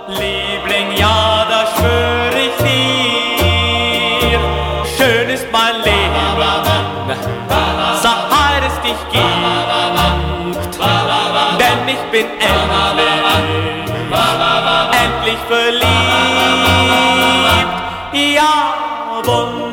Liebling, ja, das schwör ich dir. Schön ist mein Leben, seit es dich gibt. Denn ich bin endlich verliebt. Ja, wunderbar.